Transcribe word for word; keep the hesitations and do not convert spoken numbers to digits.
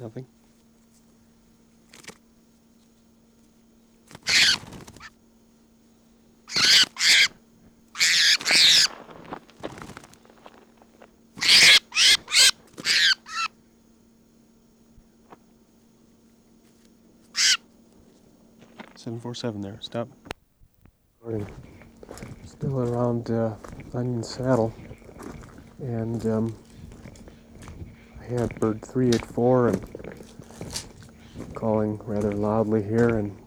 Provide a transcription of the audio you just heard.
Nothing? seven four seven there, stop. Still around uh, Onion Saddle, and um, I had bird three eight four and calling rather loudly here, and